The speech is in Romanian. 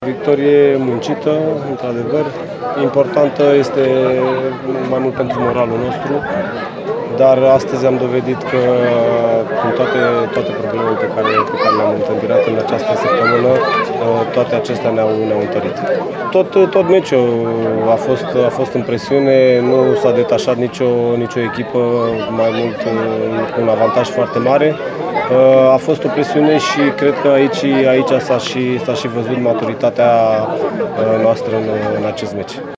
Victorie muncită, într-adevăr. Importantă este mai mult pentru moralul nostru, dar astăzi am dovedit că cu toate problemele pe care le-am întâmpinat în această săptămână, toate acestea ne-au întărit. Tot meciul a fost în presiune, nu s-a detașat nicio echipă mai mult cu un avantaj foarte mare. A fost o presiune și cred că aici s-a și văzut maturitatea noastră în acest meci.